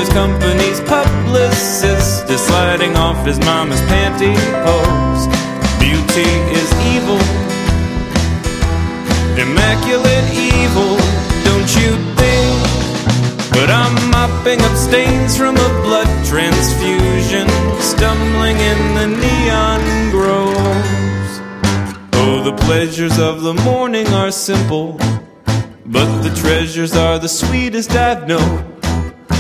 father's company's publicist is sliding off his mama's pantyhose. Beauty is evil, immaculate evil, don't you think? But I'm mopping up stains from a blood transfusion, stumbling in the neon groves. Oh, the pleasures of the morning are simple, but the treasures are the sweetest I've known.